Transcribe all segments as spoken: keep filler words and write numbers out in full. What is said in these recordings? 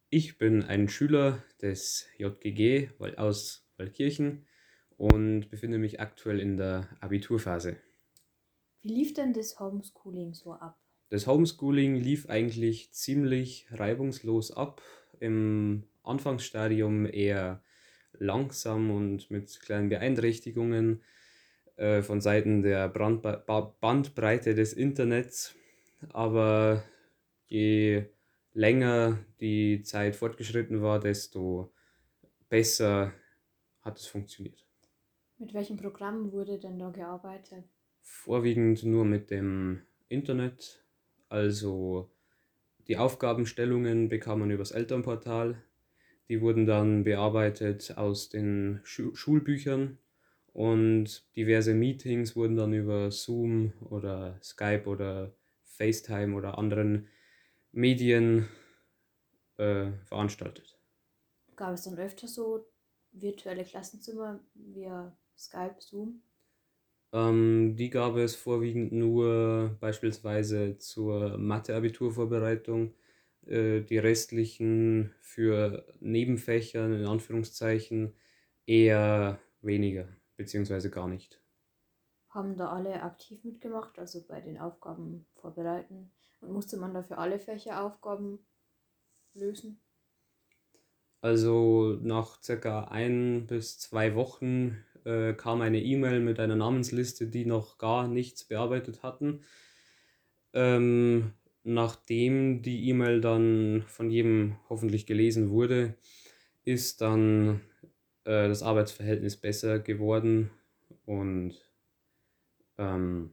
Ich bin ein Schüler des J G G Wal- aus Waldkirchen und befinde mich aktuell in der Abiturphase. Wie lief denn das Homeschooling so ab? Das Homeschooling lief eigentlich ziemlich reibungslos ab. Im Anfangsstadium eher langsam und mit kleinen Beeinträchtigungen äh, von Seiten der Brandba Ba- Bandbreite des Internets. Aber je länger die Zeit fortgeschritten war, desto besser hat es funktioniert. Mit welchem Programm wurde denn da gearbeitet? Vorwiegend nur mit dem Internet, also die Aufgabenstellungen bekam man übers Elternportal. Die wurden dann bearbeitet aus den Schu Schulbüchern und diverse Meetings wurden dann über Zoom oder Skype oder FaceTime oder anderen Medien äh, veranstaltet. Gab es dann öfter so virtuelle Klassenzimmer via Skype, Zoom? Ähm, die gab es vorwiegend nur beispielsweise zur Mathe-Abiturvorbereitung. Äh, die restlichen für Nebenfächern in Anführungszeichen eher weniger, beziehungsweise gar nicht. Haben da alle aktiv mitgemacht, also bei den Aufgaben vorbereiten? Und musste man dafür alle Fächer Aufgaben lösen? Also nach circa ein bis zwei Wochen äh, kam eine E-Mail mit einer Namensliste, die noch gar nichts bearbeitet hatten. Ähm, Nachdem die E-Mail dann von jedem hoffentlich gelesen wurde, ist dann äh, das Arbeitsverhältnis besser geworden und ähm,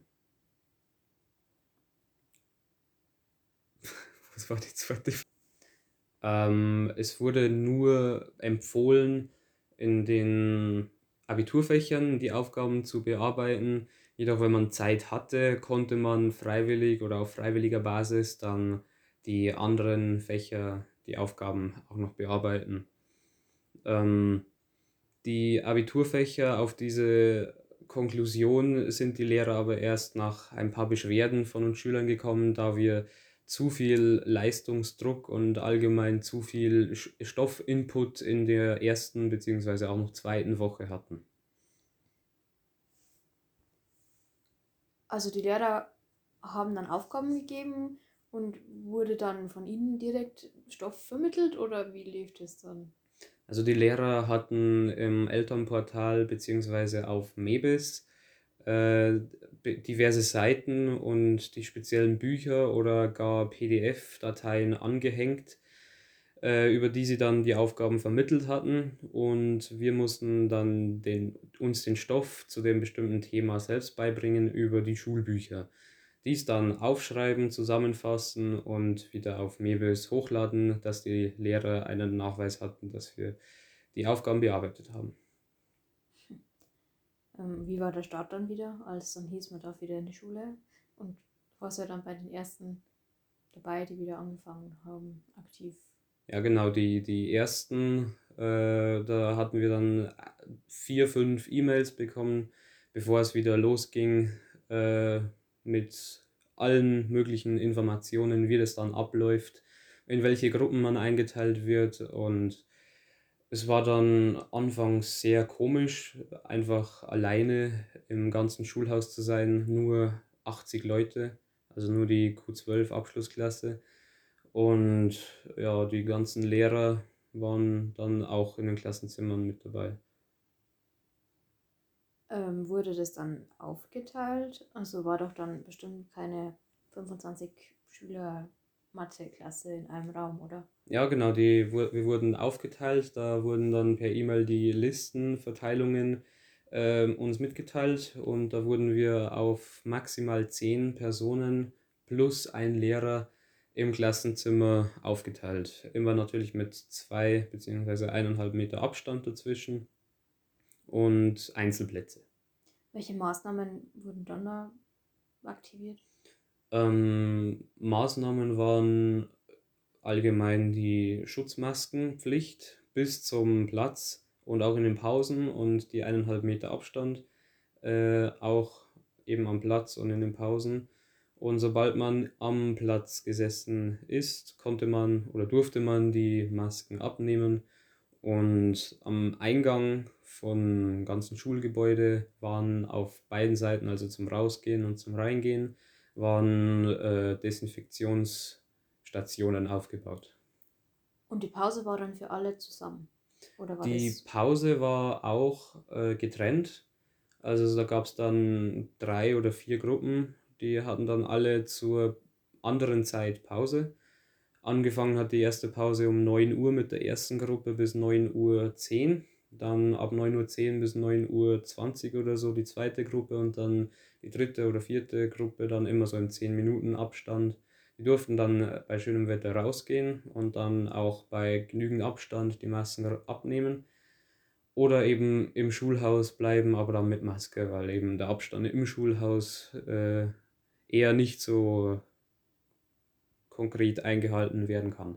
was war die zweite? Ähm, es wurde nur empfohlen, in den Abiturfächern die Aufgaben zu bearbeiten. Jedoch, wenn man Zeit hatte, konnte man freiwillig oder auf freiwilliger Basis dann die anderen Fächer, die Aufgaben auch noch bearbeiten. Ähm, Die Abiturfächer, auf diese Konklusion sind die Lehrer aber erst nach ein paar Beschwerden von uns Schülern gekommen, da wir zu viel Leistungsdruck und allgemein zu viel Sch- Stoffinput in der ersten beziehungsweise auch noch zweiten Woche hatten. Also die Lehrer haben dann Aufgaben gegeben und wurde dann von ihnen direkt Stoff vermittelt oder wie lief das dann? Also die Lehrer hatten im Elternportal beziehungsweise auf Mebis äh, diverse Seiten und die speziellen Bücher oder gar P D F-Dateien angehängt, äh, über die sie dann die Aufgaben vermittelt hatten. Und wir mussten dann den, uns den Stoff zu dem bestimmten Thema selbst beibringen über die Schulbücher. Dies dann aufschreiben, zusammenfassen und wieder auf Mebis hochladen, dass die Lehrer einen Nachweis hatten, dass wir die Aufgaben bearbeitet haben. Ähm, wie war der Start dann wieder, als dann hieß, man darf wieder in die Schule? Und warst du ja dann bei den ersten dabei, die wieder angefangen haben, aktiv? Ja, genau, die, die ersten, äh, da hatten wir dann vier, fünf E-Mails bekommen, bevor es wieder losging, äh, mit allen möglichen Informationen, wie das dann abläuft, in welche Gruppen man eingeteilt wird. Und es war dann anfangs sehr komisch, einfach alleine im ganzen Schulhaus zu sein, nur achtzig Leute, also nur die Q zwölf Abschlussklasse. Und ja, die ganzen Lehrer waren dann auch in den Klassenzimmern mit dabei. Ähm, wurde das dann aufgeteilt? Also war doch dann bestimmt keine fünfundzwanzig Schüler Mathe-Klasse in einem Raum, oder? Ja, genau, die, wu- wir wurden aufgeteilt, da wurden dann per E-Mail die Listenverteilungen ähm, uns mitgeteilt und da wurden wir auf maximal zehn Personen plus ein Lehrer im Klassenzimmer aufgeteilt. Immer natürlich mit zwei beziehungsweise eineinhalb Meter Abstand dazwischen und Einzelplätze. Welche Maßnahmen wurden dann da aktiviert? Ähm, Maßnahmen waren allgemein die Schutzmaskenpflicht bis zum Platz und auch in den Pausen und die eineinhalb Meter Abstand, äh, auch eben am Platz und in den Pausen. Und sobald man am Platz gesessen ist, konnte man oder durfte man die Masken abnehmen. Und am Eingang vom ganzen Schulgebäude waren auf beiden Seiten, also zum Rausgehen und zum Reingehen, waren äh, Desinfektionsstationen aufgebaut. Und die Pause war dann für alle zusammen? Oder war Die das... Pause war auch äh, getrennt. Also da gab es dann drei oder vier Gruppen, die hatten dann alle zur anderen Zeit Pause. Angefangen hat die erste Pause um neun Uhr mit der ersten Gruppe bis neun Uhr zehn. Dann ab neun Uhr zehn bis neun Uhr zwanzig oder so die zweite Gruppe und dann die dritte oder vierte Gruppe dann immer so im zehn Minuten Abstand. Die durften dann bei schönem Wetter rausgehen und dann auch bei genügend Abstand die Masken abnehmen. Oder eben im Schulhaus bleiben, aber dann mit Maske, weil eben der Abstand im Schulhaus äh, eher nicht so konkret eingehalten werden kann.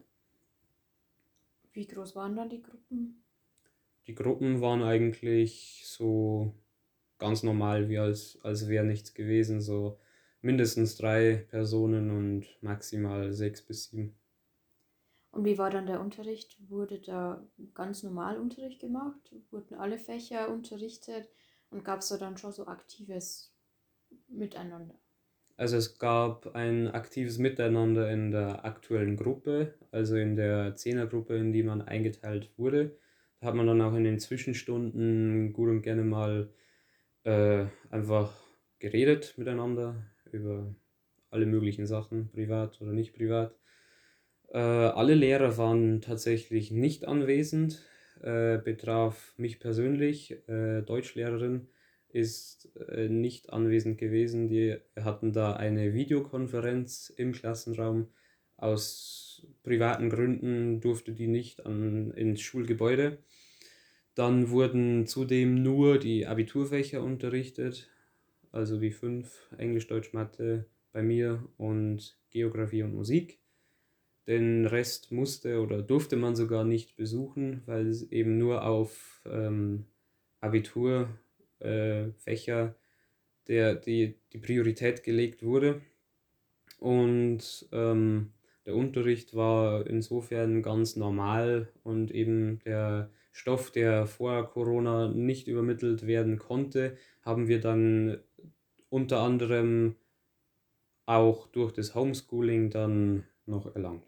Wie groß waren dann die Gruppen? Die Gruppen waren eigentlich so ganz normal, wie als, als wäre nichts gewesen, so mindestens drei Personen und maximal sechs bis sieben. Und wie war dann der Unterricht? Wurde da ganz normal Unterricht gemacht? Wurden alle Fächer unterrichtet? Und gab es da dann schon so aktives Miteinander? Also es gab ein aktives Miteinander in der aktuellen Gruppe, also in der Zehnergruppe, in die man eingeteilt wurde. Da hat man dann auch in den Zwischenstunden gut und gerne mal äh, einfach geredet miteinander über alle möglichen Sachen, privat oder nicht privat. Äh, alle Lehrer waren tatsächlich nicht anwesend, äh, betraf mich persönlich. Äh, Deutschlehrerin ist äh, nicht anwesend gewesen. Die, wir hatten da eine Videokonferenz im Klassenraum. Aus privaten Gründen durfte die nicht an, ins Schulgebäude. Dann wurden zudem nur die Abiturfächer unterrichtet, also die fünf, Englisch, Deutsch, Mathe bei mir und Geografie und Musik. Den Rest musste oder durfte man sogar nicht besuchen, weil es eben nur auf ähm, Abiturfächer äh, der, die, die Priorität gelegt wurde. Und ähm, der Unterricht war insofern ganz normal und eben der Stoff, der vor Corona nicht übermittelt werden konnte, haben wir dann unter anderem auch durch das Homeschooling dann noch erlangt.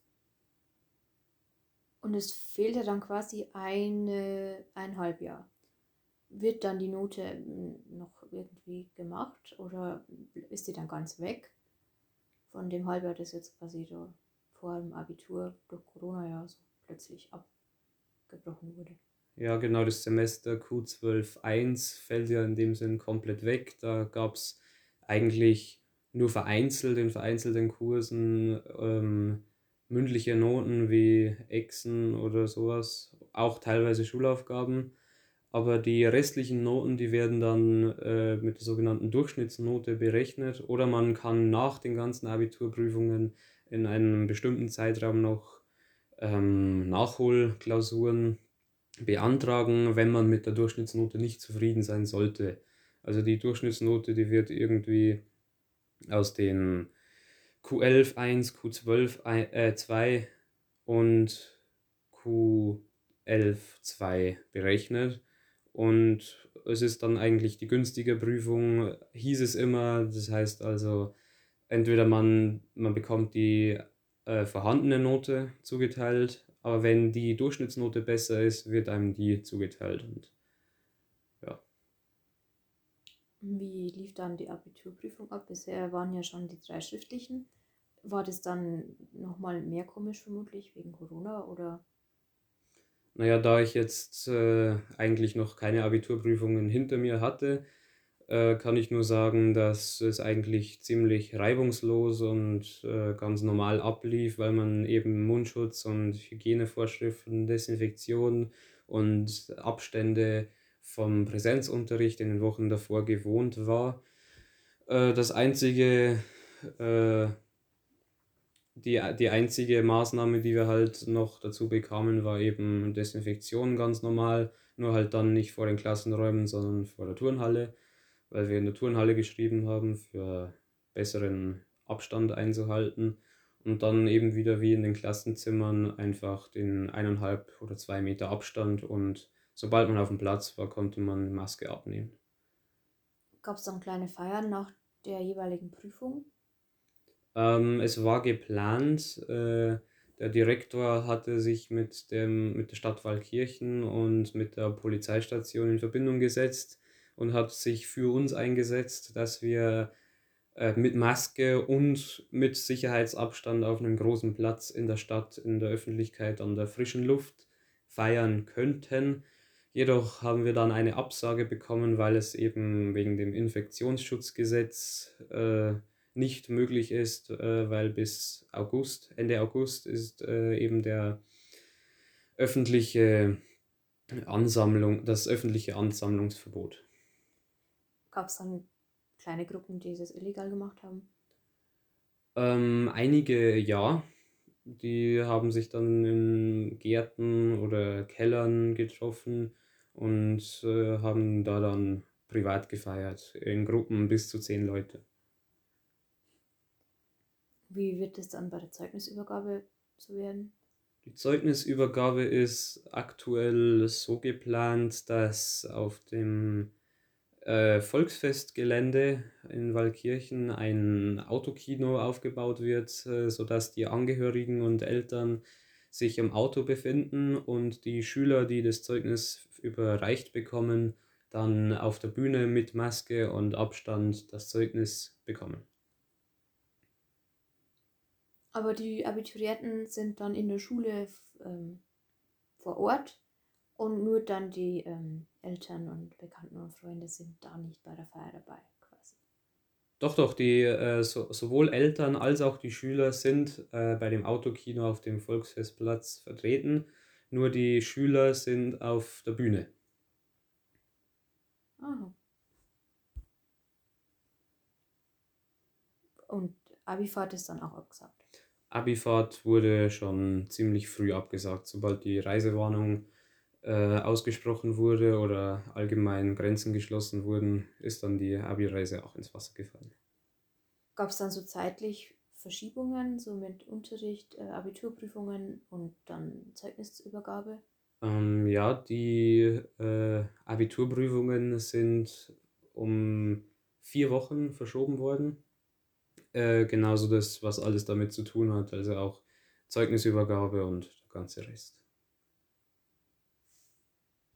Und es fehlte dann quasi eine, ein Halbjahr. Wird dann die Note mm, noch irgendwie gemacht oder ist die dann ganz weg von dem Halbjahr, das jetzt quasi da vor dem Abitur durch Corona ja so plötzlich abgebrochen wurde? Ja, genau, das Semester Q zwölf Punkt eins fällt ja in dem Sinn komplett weg. Da gab es eigentlich nur vereinzelt in vereinzelten Kursen ähm, mündliche Noten wie Exen oder sowas, auch teilweise Schulaufgaben. Aber die restlichen Noten, die werden dann äh, mit der sogenannten Durchschnittsnote berechnet oder man kann nach den ganzen Abiturprüfungen in einem bestimmten Zeitraum noch ähm, Nachholklausuren beantragen, wenn man mit der Durchschnittsnote nicht zufrieden sein sollte. Also die Durchschnittsnote, die wird irgendwie aus den Q elf Punkt eins, Q zwölf Punkt zwei und Q elf Punkt zwei berechnet. Und es ist dann eigentlich die günstige Prüfung, hieß es immer. Das heißt also, entweder man, man bekommt die äh, vorhandene Note zugeteilt, aber wenn die Durchschnittsnote besser ist, wird einem die zugeteilt. Und ja. Wie lief dann die Abiturprüfung ab? Bisher waren ja schon die drei schriftlichen. War das dann nochmal mehr komisch vermutlich wegen Corona oder? Naja, da ich jetzt äh, eigentlich noch keine Abiturprüfungen hinter mir hatte, äh, kann ich nur sagen, dass es eigentlich ziemlich reibungslos und äh, ganz normal ablief, weil man eben Mundschutz und Hygienevorschriften, Desinfektion und Abstände vom Präsenzunterricht in den Wochen davor gewohnt war. Äh, das einzige, äh, die, die einzige Maßnahme, die wir halt noch dazu bekamen, war eben Desinfektion ganz normal, nur halt dann nicht vor den Klassenräumen, sondern vor der Turnhalle, weil wir in der Turnhalle geschrieben haben für besseren Abstand einzuhalten und dann eben wieder wie in den Klassenzimmern einfach den eineinhalb oder zwei Meter Abstand und sobald man auf dem Platz war, konnte man Maske abnehmen. Gab es dann kleine Feiern nach der jeweiligen Prüfung? Ähm, es war geplant, äh, der Direktor hatte sich mit dem, mit der Stadt Waldkirchen und mit der Polizeistation in Verbindung gesetzt und hat sich für uns eingesetzt, dass wir äh, mit Maske und mit Sicherheitsabstand auf einem großen Platz in der Stadt, in der Öffentlichkeit, an der frischen Luft feiern könnten. Jedoch haben wir dann eine Absage bekommen, weil es eben wegen dem Infektionsschutzgesetz äh, nicht möglich ist, äh, weil bis August, Ende August ist äh, eben der öffentliche Ansammlung, das öffentliche Ansammlungsverbot. Gab es dann kleine Gruppen, die das illegal gemacht haben? Ähm, einige ja, die haben sich dann in Gärten oder Kellern getroffen und äh, haben da dann privat gefeiert, in Gruppen bis zu zehn Leute. Wie wird es dann bei der Zeugnisübergabe so werden? Die Zeugnisübergabe ist aktuell so geplant, dass auf dem äh, Volksfestgelände in Waldkirchen ein Autokino aufgebaut wird, äh, sodass die Angehörigen und Eltern sich im Auto befinden und die Schüler, die das Zeugnis überreicht bekommen, dann auf der Bühne mit Maske und Abstand das Zeugnis bekommen. Aber die Abiturienten sind dann in der Schule ähm, vor Ort und nur dann die ähm, Eltern und Bekannten und Freunde sind da nicht bei der Feier dabei, quasi. Doch, doch, die äh, so, sowohl Eltern als auch die Schüler sind äh, bei dem Autokino auf dem Volksfestplatz vertreten. Nur die Schüler sind auf der Bühne. Aha. Und Abifahrt ist dann auch abgesagt. Abifahrt wurde schon ziemlich früh abgesagt. Sobald die Reisewarnung äh, ausgesprochen wurde oder allgemein Grenzen geschlossen wurden, ist dann die Abi-Reise auch ins Wasser gefallen. Gab es dann so zeitlich Verschiebungen, so mit Unterricht, äh, Abiturprüfungen und dann Zeugnisübergabe? Ähm, ja, die äh, Abiturprüfungen sind um vier Wochen verschoben worden. Äh, genauso das, was alles damit zu tun hat, also auch Zeugnisübergabe und der ganze Rest.